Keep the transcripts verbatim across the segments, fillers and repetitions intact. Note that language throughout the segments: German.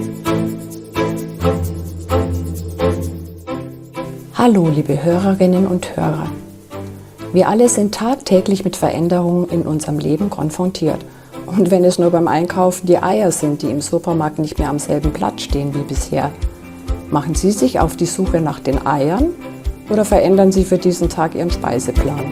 Hallo, liebe Hörerinnen und Hörer. Wir alle sind tagtäglich mit Veränderungen in unserem Leben konfrontiert. Und wenn es nur beim Einkaufen die Eier sind, die im Supermarkt nicht mehr am selben Platz stehen wie bisher, machen Sie sich auf die Suche nach den Eiern oder verändern Sie für diesen Tag Ihren Speiseplan?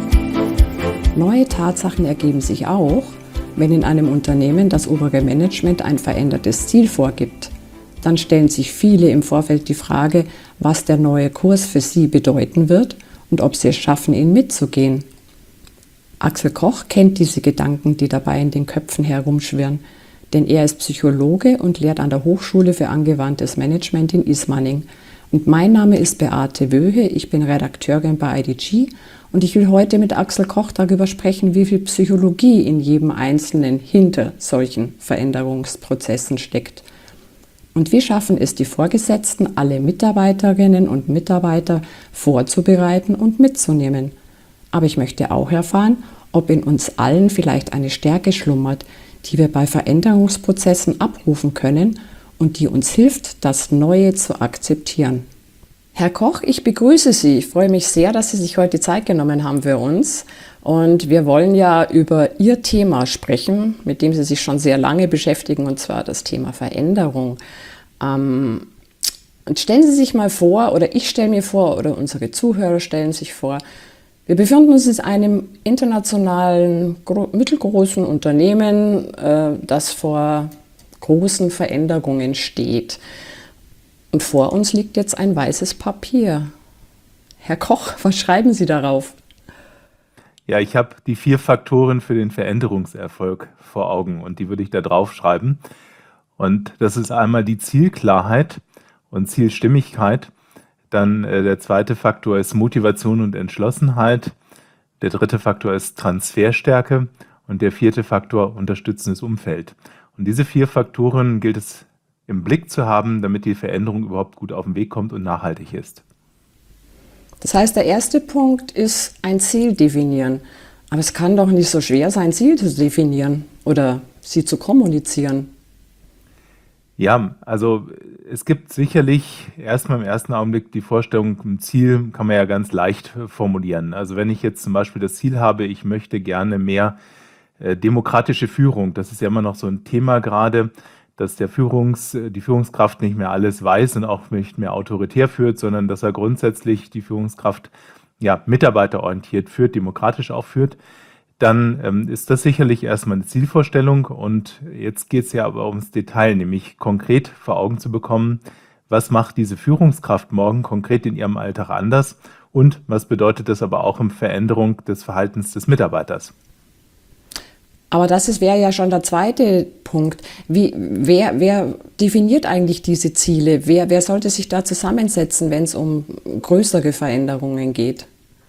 Neue Tatsachen ergeben sich auch, wenn in einem Unternehmen das obere Management ein verändertes Ziel vorgibt. Dann stellen sich viele im Vorfeld die Frage, was der neue Kurs für sie bedeuten wird und ob sie es schaffen, ihn mitzugehen. Axel Koch kennt diese Gedanken, die dabei in den Köpfen herumschwirren, denn er ist Psychologe und lehrt an der Hochschule für angewandtes Management in Ismaning. Und mein Name ist Beate Wöhe, ich bin Redakteurin bei I D G und ich will heute mit Axel Koch darüber sprechen, wie viel Psychologie in jedem Einzelnen hinter solchen Veränderungsprozessen steckt. Und wie schaffen es die Vorgesetzten, alle Mitarbeiterinnen und Mitarbeiter vorzubereiten und mitzunehmen? Aber ich möchte auch erfahren, ob in uns allen vielleicht eine Stärke schlummert, die wir bei Veränderungsprozessen abrufen können und die uns hilft, das Neue zu akzeptieren. Herr Koch, ich begrüße Sie. Ich freue mich sehr, dass Sie sich heute Zeit genommen haben für uns. Und wir wollen ja über Ihr Thema sprechen, mit dem Sie sich schon sehr lange beschäftigen, und zwar das Thema Veränderung. Ähm, und stellen Sie sich mal vor, oder ich stelle mir vor, oder unsere Zuhörer stellen sich vor, wir befinden uns in einem internationalen, gro- mittelgroßen Unternehmen, äh, das vor großen Veränderungen steht. Und vor uns liegt jetzt ein weißes Papier. Herr Koch, was schreiben Sie darauf? Ja, ich habe die vier Faktoren für den Veränderungserfolg vor Augen und die würde ich da drauf schreiben. Und das ist einmal die Zielklarheit und Zielstimmigkeit. Dann äh, der zweite Faktor ist Motivation und Entschlossenheit. Der dritte Faktor ist Transferstärke und der vierte Faktor unterstützendes Umfeld. Und diese vier Faktoren gilt es im Blick zu haben, damit die Veränderung überhaupt gut auf den Weg kommt und nachhaltig ist. Das heißt, der erste Punkt ist ein Ziel definieren. Aber es kann doch nicht so schwer sein, Ziel zu definieren oder sie zu kommunizieren. Ja, also es gibt sicherlich erstmal im ersten Augenblick die Vorstellung, ein Ziel kann man ja ganz leicht formulieren. Also wenn ich jetzt zum Beispiel das Ziel habe, ich möchte gerne mehr äh, demokratische Führung, das ist ja immer noch so ein Thema gerade, dass der Führungs, die Führungskraft nicht mehr alles weiß und auch nicht mehr autoritär führt, sondern dass er grundsätzlich die Führungskraft ja, mitarbeiterorientiert führt, demokratisch auch führt, dann ähm, ist das sicherlich erstmal eine Zielvorstellung. Und jetzt geht es ja aber ums Detail, nämlich konkret vor Augen zu bekommen, was macht diese Führungskraft morgen konkret in ihrem Alltag anders und was bedeutet das aber auch in Veränderung des Verhaltens des Mitarbeiters. Aber das wäre ja schon der zweite Punkt. Wie, wer, wer definiert eigentlich diese Ziele? Wer, wer sollte sich da zusammensetzen, wenn es um größere Veränderungen geht?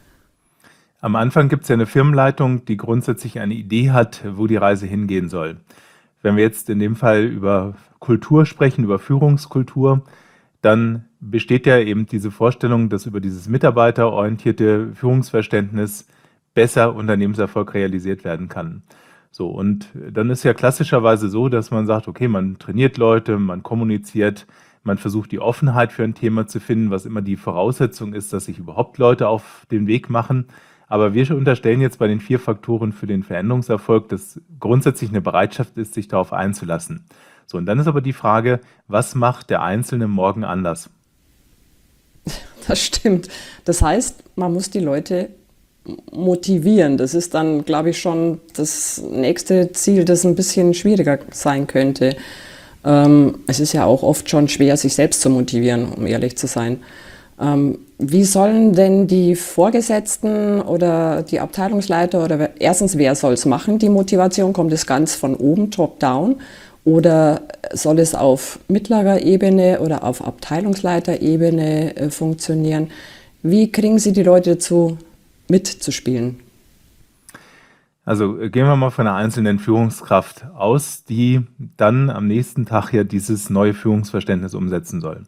Am Anfang gibt es ja eine Firmenleitung, die grundsätzlich eine Idee hat, wo die Reise hingehen soll. Wenn wir jetzt in dem Fall über Kultur sprechen, über Führungskultur, dann besteht ja eben diese Vorstellung, dass über dieses mitarbeiterorientierte Führungsverständnis besser Unternehmenserfolg realisiert werden kann. So, und dann ist ja klassischerweise so, dass man sagt, okay, man trainiert Leute, man kommuniziert, man versucht die Offenheit für ein Thema zu finden, was immer die Voraussetzung ist, dass sich überhaupt Leute auf den Weg machen. Aber wir unterstellen jetzt bei den vier Faktoren für den Veränderungserfolg, dass grundsätzlich eine Bereitschaft ist, sich darauf einzulassen. So, und dann ist aber die Frage, was macht der Einzelne morgen anders? Das stimmt. Das heißt, man muss die Leute motivieren. Das ist dann, glaube ich, schon das nächste Ziel, das ein bisschen schwieriger sein könnte. Ähm, es ist ja auch oft schon schwer, sich selbst zu motivieren, um ehrlich zu sein. Ähm, wie sollen denn die Vorgesetzten oder die Abteilungsleiter oder wer, erstens, wer soll es machen, die Motivation? Kommt es ganz von oben, top-down? Oder soll es auf mittlerer Ebene oder auf Abteilungsleiterebene äh, funktionieren? Wie kriegen Sie die Leute dazu, mitzuspielen? Also gehen wir mal von einer einzelnen Führungskraft aus, die dann am nächsten Tag ja dieses neue Führungsverständnis umsetzen soll.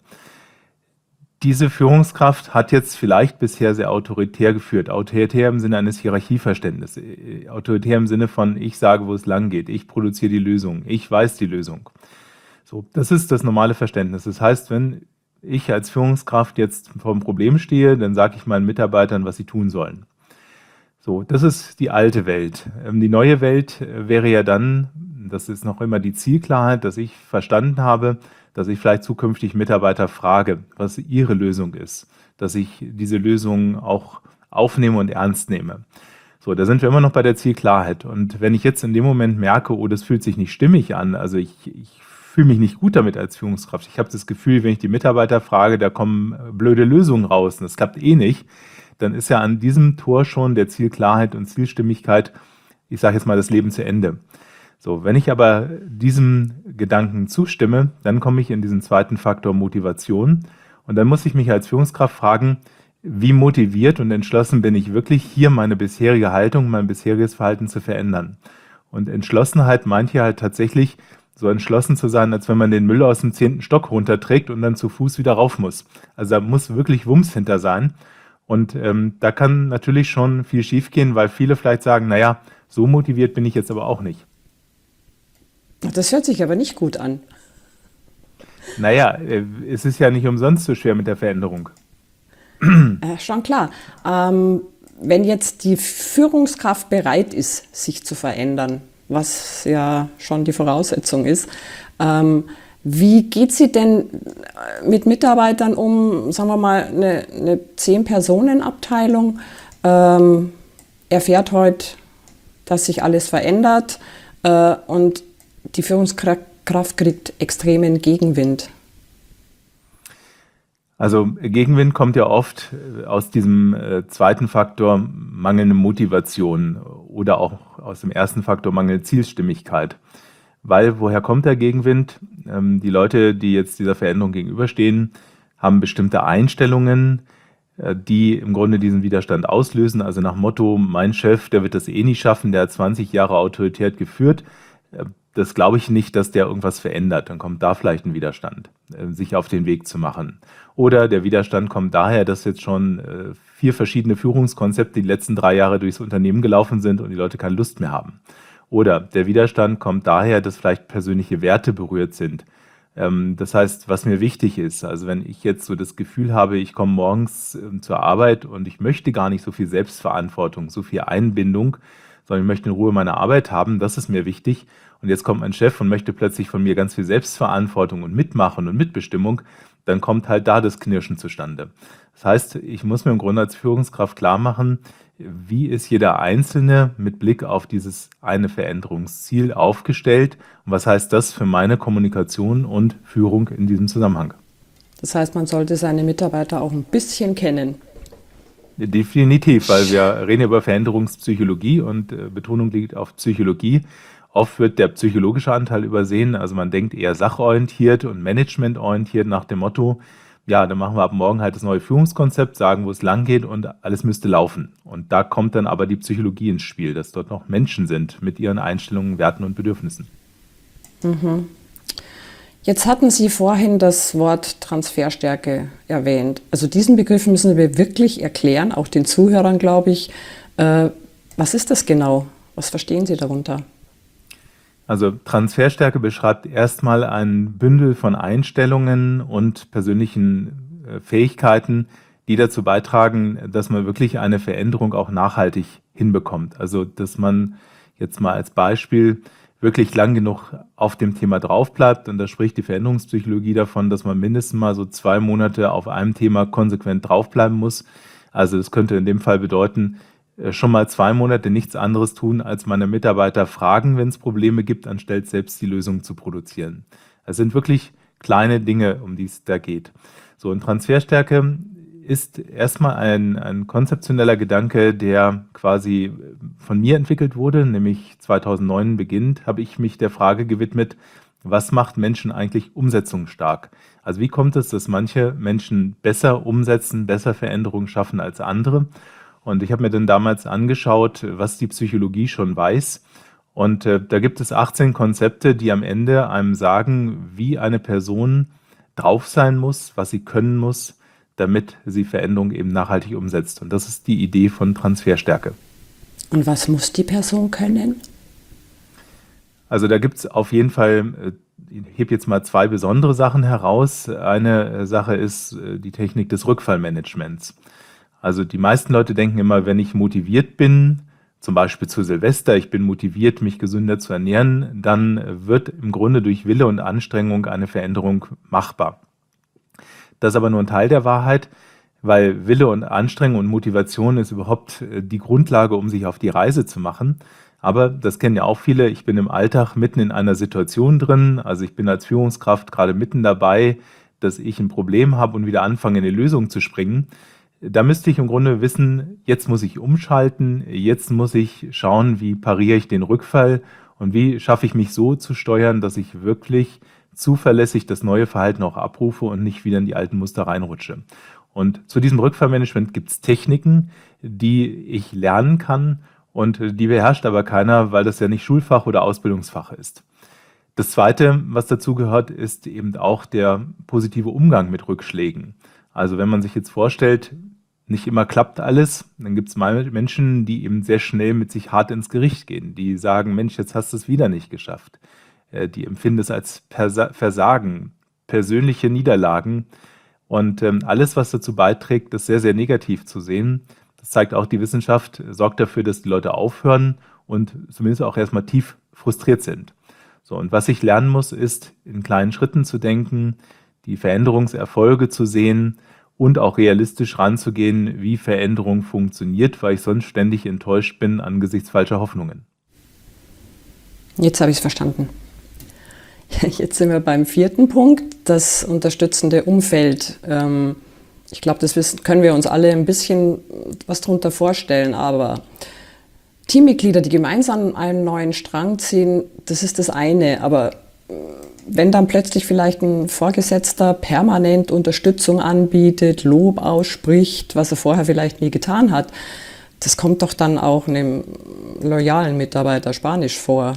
Diese Führungskraft hat jetzt vielleicht bisher sehr autoritär geführt. Autoritär im Sinne eines Hierarchieverständnisses. Autoritär im Sinne von, ich sage, wo es lang geht. Ich produziere die Lösung. Ich weiß die Lösung. So, das ist das normale Verständnis. Das heißt, wenn ich als Führungskraft jetzt vor einem Problem stehe, dann sage ich meinen Mitarbeitern, was sie tun sollen. So, das ist die alte Welt. Ähm, Die neue Welt äh, wäre ja dann, das ist noch immer die Zielklarheit, dass ich verstanden habe, dass ich vielleicht zukünftig Mitarbeiter frage, was ihre Lösung ist, dass ich diese Lösung auch aufnehme und ernst nehme. So, da sind wir immer noch bei der Zielklarheit. Und wenn ich jetzt in dem Moment merke, oh, das fühlt sich nicht stimmig an, also ich, ich fühle mich nicht gut damit als Führungskraft. Ich habe das Gefühl, wenn ich die Mitarbeiter frage, da kommen äh, blöde Lösungen raus und das klappt eh nicht, dann ist ja an diesem Tor schon der Zielklarheit und Zielstimmigkeit, ich sage jetzt mal, das Leben zu Ende. So, wenn ich aber diesem Gedanken zustimme, dann komme ich in diesen zweiten Faktor Motivation und dann muss ich mich als Führungskraft fragen, wie motiviert und entschlossen bin ich wirklich, hier meine bisherige Haltung, mein bisheriges Verhalten zu verändern. Und Entschlossenheit meint hier halt tatsächlich, so entschlossen zu sein, als wenn man den Müll aus dem zehnten Stock runterträgt und dann zu Fuß wieder rauf muss. Also da muss wirklich Wumms hinter sein. Und ähm, da kann natürlich schon viel schiefgehen, weil viele vielleicht sagen, naja, so motiviert bin ich jetzt aber auch nicht. Das hört sich aber nicht gut an. Naja, äh, es ist ja nicht umsonst so schwer mit der Veränderung. Äh, schon klar. Ähm, wenn jetzt die Führungskraft bereit ist, sich zu verändern, was ja schon die Voraussetzung ist, ähm, wie geht sie denn mit Mitarbeitern um, sagen wir mal, eine, eine zehn-Personen-Abteilung, ähm, erfährt heute, dass sich alles verändert äh, und die Führungskraft kriegt extremen Gegenwind? Also Gegenwind kommt ja oft aus diesem äh, zweiten Faktor mangelnde Motivation oder auch aus dem ersten Faktor mangelnde Zielstimmigkeit. Weil, woher kommt der Gegenwind? Ähm, die Leute, die jetzt dieser Veränderung gegenüberstehen, haben bestimmte Einstellungen, äh, die im Grunde diesen Widerstand auslösen. Also nach Motto, mein Chef, der wird das eh nicht schaffen, der hat zwanzig Jahre Autorität geführt. Äh, das glaube ich nicht, dass der irgendwas verändert. Dann kommt da vielleicht ein Widerstand, äh, sich auf den Weg zu machen. Oder der Widerstand kommt daher, dass jetzt schon äh, vier verschiedene Führungskonzepte die letzten drei Jahre durchs Unternehmen gelaufen sind und die Leute keine Lust mehr haben. Oder der Widerstand kommt daher, dass vielleicht persönliche Werte berührt sind. Ähm, das heißt, was mir wichtig ist, also wenn ich jetzt so das Gefühl habe, ich komme morgens ähm, zur Arbeit und ich möchte gar nicht so viel Selbstverantwortung, so viel Einbindung, sondern ich möchte in Ruhe meine Arbeit haben, das ist mir wichtig. Und jetzt kommt mein Chef und möchte plötzlich von mir ganz viel Selbstverantwortung und Mitmachen und Mitbestimmung, dann kommt halt da das Knirschen zustande. Das heißt, ich muss mir im Grunde als Führungskraft klar machen, wie ist jeder Einzelne mit Blick auf dieses eine Veränderungsziel aufgestellt und was heißt das für meine Kommunikation und Führung in diesem Zusammenhang? Das heißt, man sollte seine Mitarbeiter auch ein bisschen kennen. Definitiv, weil wir reden über Veränderungspsychologie und äh, Betonung liegt auf Psychologie. Oft wird der psychologische Anteil übersehen, also man denkt eher sachorientiert und managementorientiert nach dem Motto, ja, dann machen wir ab morgen halt das neue Führungskonzept, sagen, wo es lang geht und alles müsste laufen. Und da kommt dann aber die Psychologie ins Spiel, dass dort noch Menschen sind mit ihren Einstellungen, Werten und Bedürfnissen. Mhm. Jetzt hatten Sie vorhin das Wort Transferstärke erwähnt. Also diesen Begriff müssen wir wirklich erklären, auch den Zuhörern, glaube ich. Äh, was ist das genau? Was verstehen Sie darunter? Also Transferstärke beschreibt erstmal ein Bündel von Einstellungen und persönlichen äh, Fähigkeiten, die dazu beitragen, dass man wirklich eine Veränderung auch nachhaltig hinbekommt. Also dass man jetzt mal als Beispiel wirklich lang genug auf dem Thema drauf bleibt. Und da spricht die Veränderungspsychologie davon, dass man mindestens mal so zwei Monate auf einem Thema konsequent draufbleiben muss. Also das könnte in dem Fall bedeuten, schon mal zwei Monate nichts anderes tun, als meine Mitarbeiter fragen, wenn es Probleme gibt, anstatt selbst die Lösung zu produzieren. Es sind wirklich kleine Dinge, um die es da geht. So, und Transferstärke ist erstmal ein, ein konzeptioneller Gedanke, der quasi von mir entwickelt wurde, nämlich zweitausendneun beginnt, habe ich mich der Frage gewidmet, was macht Menschen eigentlich umsetzungsstark? Also wie kommt es, dass manche Menschen besser umsetzen, besser Veränderungen schaffen als andere? Und ich habe mir dann damals angeschaut, was die Psychologie schon weiß. Und äh, da gibt es achtzehn Konzepte, die am Ende einem sagen, wie eine Person drauf sein muss, was sie können muss, damit sie Veränderungen eben nachhaltig umsetzt. Und das ist die Idee von Transferstärke. Und was muss die Person können? Also da gibt es auf jeden Fall äh, ich hebe jetzt mal zwei besondere Sachen heraus. Eine Sache ist die Technik des Rückfallmanagements. Also die meisten Leute denken immer, wenn ich motiviert bin, zum Beispiel zu Silvester, ich bin motiviert, mich gesünder zu ernähren, dann wird im Grunde durch Wille und Anstrengung eine Veränderung machbar. Das ist aber nur ein Teil der Wahrheit, weil Wille und Anstrengung und Motivation ist überhaupt die Grundlage, um sich auf die Reise zu machen. Aber das kennen ja auch viele, ich bin im Alltag mitten in einer Situation drin, also ich bin als Führungskraft gerade mitten dabei, dass ich ein Problem habe und wieder anfange, in die Lösung zu springen. Da müsste ich im Grunde wissen, jetzt muss ich umschalten, jetzt muss ich schauen, wie pariere ich den Rückfall und wie schaffe ich mich so zu steuern, dass ich wirklich zuverlässig das neue Verhalten auch abrufe und nicht wieder in die alten Muster reinrutsche. Und zu diesem Rückfallmanagement gibt es Techniken, die ich lernen kann und die beherrscht aber keiner, weil das ja nicht Schulfach oder Ausbildungsfach ist. Das Zweite, was dazu gehört, ist eben auch der positive Umgang mit Rückschlägen. Also wenn man sich jetzt vorstellt, nicht immer klappt alles, dann gibt es mal Menschen, die eben sehr schnell mit sich hart ins Gericht gehen, die sagen, Mensch, jetzt hast du es wieder nicht geschafft. Die empfinden es als Versagen, persönliche Niederlagen und alles, was dazu beiträgt, das sehr, sehr negativ zu sehen. Das zeigt auch die Wissenschaft, sorgt dafür, dass die Leute aufhören und zumindest auch erstmal tief frustriert sind. So, und was ich lernen muss, ist, in kleinen Schritten zu denken, die Veränderungserfolge zu sehen und auch realistisch ranzugehen, wie Veränderung funktioniert, weil ich sonst ständig enttäuscht bin angesichts falscher Hoffnungen. Jetzt habe ich es verstanden. Jetzt sind wir beim vierten Punkt, das unterstützende Umfeld. Ich glaube, das wissen, können wir uns alle ein bisschen was darunter vorstellen, aber Teammitglieder, die gemeinsam an einem neuen Strang ziehen, das ist das eine, aber wenn dann plötzlich vielleicht ein Vorgesetzter permanent Unterstützung anbietet, Lob ausspricht, was er vorher vielleicht nie getan hat, das kommt doch dann auch einem loyalen Mitarbeiter spanisch vor.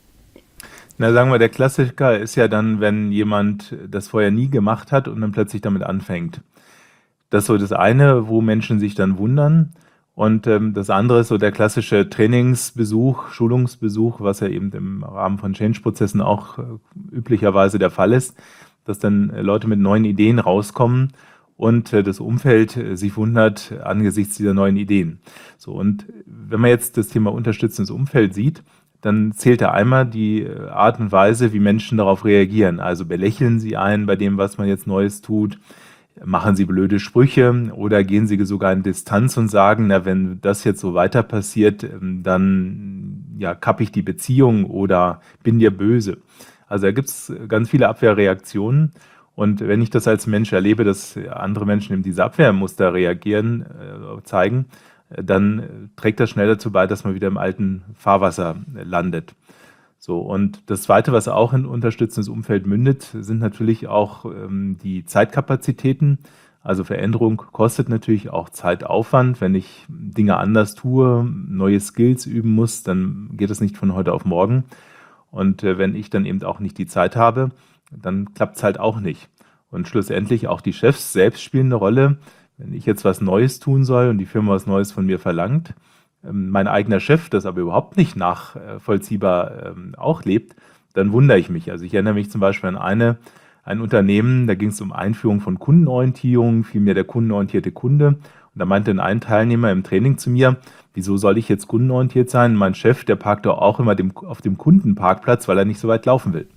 Na, sagen wir, der Klassiker ist ja dann, wenn jemand das vorher nie gemacht hat und dann plötzlich damit anfängt. Das ist so das eine, wo Menschen sich dann wundern. Und ähm, das andere ist so der klassische Trainingsbesuch, Schulungsbesuch, was ja eben im Rahmen von Change-Prozessen auch äh, üblicherweise der Fall ist, dass dann äh, Leute mit neuen Ideen rauskommen und äh, das Umfeld äh, sich wundert angesichts dieser neuen Ideen. So, und wenn man jetzt das Thema unterstützendes Umfeld sieht, dann zählt da einmal die Art und Weise, wie Menschen darauf reagieren. Also belächeln sie einen bei dem, was man jetzt Neues tut, machen sie blöde Sprüche oder gehen sie sogar in Distanz und sagen, na, wenn das jetzt so weiter passiert, dann ja, kapp ich die Beziehung oder bin dir böse. Also da gibt es ganz viele Abwehrreaktionen. Und wenn ich das als Mensch erlebe, dass andere Menschen eben diese Abwehrmuster reagieren, äh, zeigen, dann trägt das schnell dazu bei, dass man wieder im alten Fahrwasser landet. So, und das Zweite, was auch in unterstützendes Umfeld mündet, sind natürlich auch ähm, die Zeitkapazitäten. Also Veränderung kostet natürlich auch Zeitaufwand. Wenn ich Dinge anders tue, neue Skills üben muss, dann geht das nicht von heute auf morgen. Und äh, wenn ich dann eben auch nicht die Zeit habe, dann klappt es halt auch nicht. Und schlussendlich auch die Chefs selbst spielen eine Rolle. Wenn ich jetzt was Neues tun soll und die Firma was Neues von mir verlangt, mein eigener Chef das aber überhaupt nicht nachvollziehbar ähm, auch lebt, dann wundere ich mich. Also ich erinnere mich zum Beispiel an eine, ein Unternehmen, da ging es um Einführung von Kundenorientierung, vielmehr der kundenorientierte Kunde. Und da meinte ein Teilnehmer im Training zu mir, wieso soll ich jetzt kundenorientiert sein? Mein Chef, der parkt doch auch immer dem, auf dem Kundenparkplatz, weil er nicht so weit laufen will.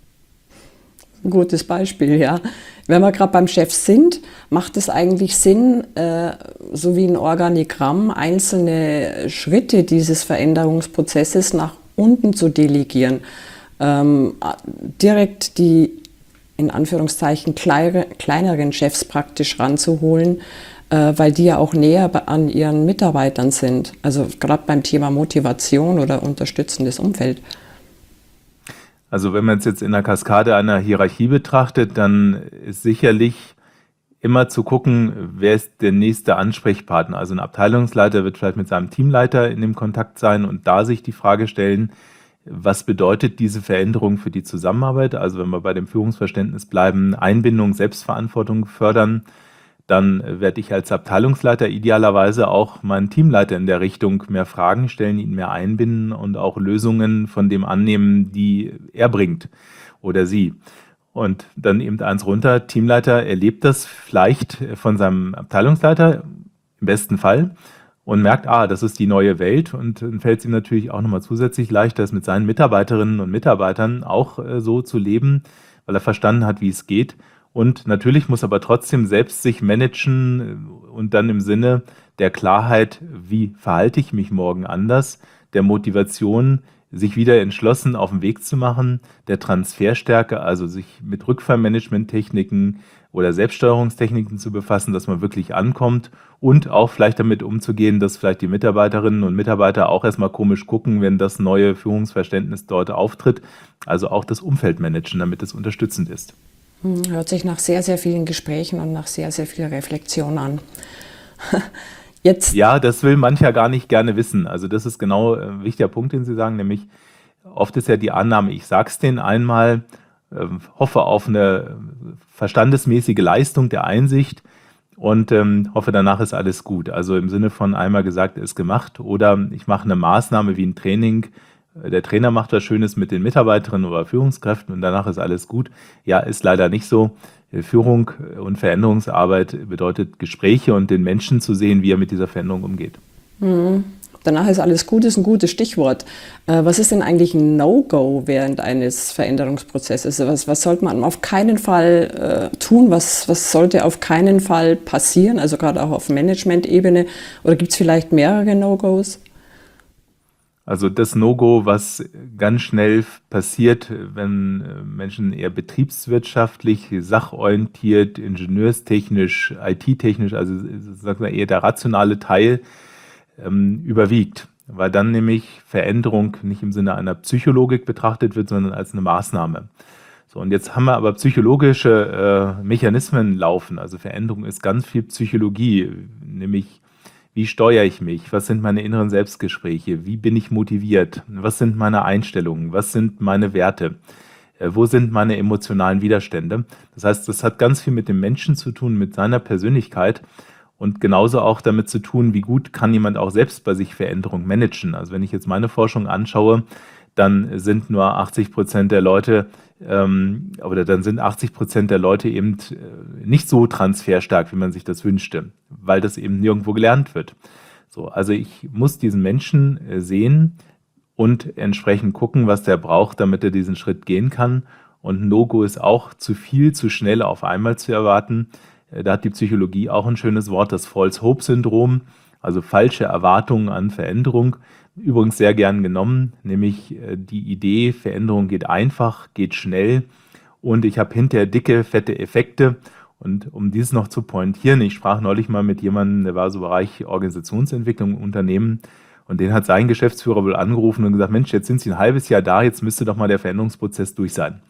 Ein gutes Beispiel, ja. Wenn wir gerade beim Chef sind, macht es eigentlich Sinn, äh, so wie ein Organigramm, einzelne Schritte dieses Veränderungsprozesses nach unten zu delegieren. Ähm, direkt die, in Anführungszeichen, kleine, kleineren Chefs praktisch ranzuholen, äh, weil die ja auch näher an ihren Mitarbeitern sind. Also gerade beim Thema Motivation oder unterstützendes Umfeld. Also wenn man es jetzt in der Kaskade einer Hierarchie betrachtet, dann ist sicherlich immer zu gucken, wer ist der nächste Ansprechpartner. Also ein Abteilungsleiter wird vielleicht mit seinem Teamleiter in dem Kontakt sein und da sich die Frage stellen, was bedeutet diese Veränderung für die Zusammenarbeit? Also wenn wir bei dem Führungsverständnis bleiben, Einbindung, Selbstverantwortung fördern, dann werde ich als Abteilungsleiter idealerweise auch meinen Teamleiter in der Richtung mehr Fragen stellen, ihn mehr einbinden und auch Lösungen von dem annehmen, die er bringt. oder sie. Und dann eben eins runter, Teamleiter erlebt das vielleicht von seinem Abteilungsleiter, im besten Fall, und merkt, ah, das ist die neue Welt, und dann fällt es ihm natürlich auch nochmal zusätzlich leichter, es mit seinen Mitarbeiterinnen und Mitarbeitern auch äh, so zu leben, weil er verstanden hat, wie es geht. Und natürlich muss aber trotzdem selbst sich managen und dann im Sinne der Klarheit, wie verhalte ich mich morgen anders, der Motivation, sich wieder entschlossen auf den Weg zu machen, der Transferstärke, also sich mit Rückfallmanagement-Techniken oder Selbststeuerungstechniken zu befassen, dass man wirklich ankommt, und auch vielleicht damit umzugehen, dass vielleicht die Mitarbeiterinnen und Mitarbeiter auch erstmal komisch gucken, wenn das neue Führungsverständnis dort auftritt. Also auch das Umfeld managen, damit es unterstützend ist. Hört sich nach sehr, sehr vielen Gesprächen und nach sehr, sehr viel Reflexion an. Jetzt. Ja, das will mancher gar nicht gerne wissen. Also das ist genau ein wichtiger Punkt, den Sie sagen, nämlich oft ist ja die Annahme, ich sag's denen einmal, äh, hoffe auf eine verstandesmäßige Leistung der Einsicht und ähm, hoffe, danach ist alles gut. Also im Sinne von einmal gesagt, ist gemacht, oder ich mache eine Maßnahme wie ein Training, der Trainer macht was Schönes mit den Mitarbeiterinnen oder Führungskräften und danach ist alles gut. Ja, ist leider nicht so. Führung und Veränderungsarbeit bedeutet Gespräche und den Menschen zu sehen, wie er mit dieser Veränderung umgeht. Mhm. Danach ist alles gut, ist ein gutes Stichwort. Äh, was ist denn eigentlich ein No-Go während eines Veränderungsprozesses? Was, was sollte man auf keinen Fall äh, tun? Was, was sollte auf keinen Fall passieren? Also gerade auch auf Management-Ebene. Oder gibt es vielleicht mehrere No-Gos? Also das No-Go, was ganz schnell passiert, wenn Menschen eher betriebswirtschaftlich, sachorientiert, ingenieurstechnisch, I T-technisch, also sagen wir eher der rationale Teil ähm, überwiegt, weil dann nämlich Veränderung nicht im Sinne einer Psychologik betrachtet wird, sondern als eine Maßnahme. So, und jetzt haben wir aber psychologische äh, Mechanismen laufen. Also Veränderung ist ganz viel Psychologie, nämlich wie steuere ich mich? Was sind meine inneren Selbstgespräche? Wie bin ich motiviert? Was sind meine Einstellungen? Was sind meine Werte? Äh, wo sind meine emotionalen Widerstände? Das heißt, das hat ganz viel mit dem Menschen zu tun, mit seiner Persönlichkeit und genauso auch damit zu tun, wie gut kann jemand auch selbst bei sich Veränderung managen. Also wenn ich jetzt meine Forschung anschaue, dann sind nur achtzig Prozent der Leute ähm, oder dann sind achtzig Prozent der Leute eben äh, nicht so transferstark, wie man sich das wünschte, weil das eben nirgendwo gelernt wird. So, also ich muss diesen Menschen äh, sehen und entsprechend gucken, was der braucht, damit er diesen Schritt gehen kann. Und No-Go ist auch zu viel, zu schnell auf einmal zu erwarten. Äh, da hat die Psychologie auch ein schönes Wort, das False Hope Syndrom, also falsche Erwartungen an Veränderung. Übrigens sehr gern genommen, nämlich die Idee, Veränderung geht einfach, geht schnell und ich habe hinterher dicke, fette Effekte. Und um dies noch zu pointieren, ich sprach neulich mal mit jemandem, der war so im Bereich Organisationsentwicklung im Unternehmen, und den hat sein Geschäftsführer wohl angerufen und gesagt, Mensch, jetzt sind Sie ein halbes Jahr da, jetzt müsste doch mal der Veränderungsprozess durch sein.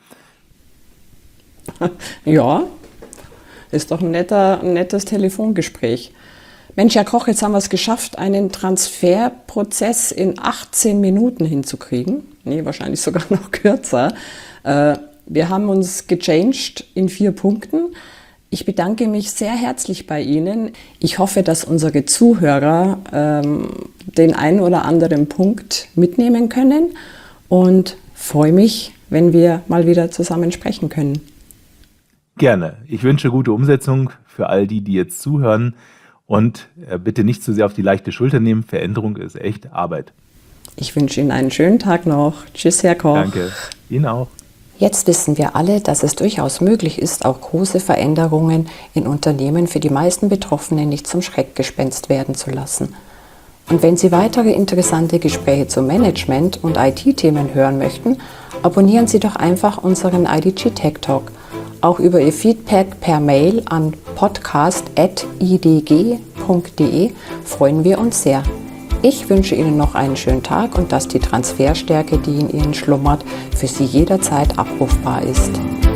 Ja, ist doch ein, netter, ein nettes Telefongespräch. Mensch, Herr Koch, jetzt haben wir es geschafft, einen Transferprozess in achtzehn Minuten hinzukriegen. Nee, wahrscheinlich sogar noch kürzer. Äh, wir haben uns gechanged in vier Punkten. Ich bedanke mich sehr herzlich bei Ihnen. Ich hoffe, dass unsere Zuhörer ähm, den einen oder anderen Punkt mitnehmen können und freue mich, wenn wir mal wieder zusammen sprechen können. Gerne. Ich wünsche gute Umsetzung für all die, die jetzt zuhören. Und bitte nicht zu sehr auf die leichte Schulter nehmen. Veränderung ist echt Arbeit. Ich wünsche Ihnen einen schönen Tag noch. Tschüss, Herr Koch. Danke. Ihnen auch. Jetzt wissen wir alle, dass es durchaus möglich ist, auch große Veränderungen in Unternehmen für die meisten Betroffenen nicht zum Schreckgespenst werden zu lassen. Und wenn Sie weitere interessante Gespräche zu Management und I T-Themen hören möchten, abonnieren Sie doch einfach unseren I D G Tech Talk. Auch über Ihr Feedback per Mail an podcast at i d g punkt d e freuen wir uns sehr. Ich wünsche Ihnen noch einen schönen Tag und dass die Transferstärke, die in Ihnen schlummert, für Sie jederzeit abrufbar ist.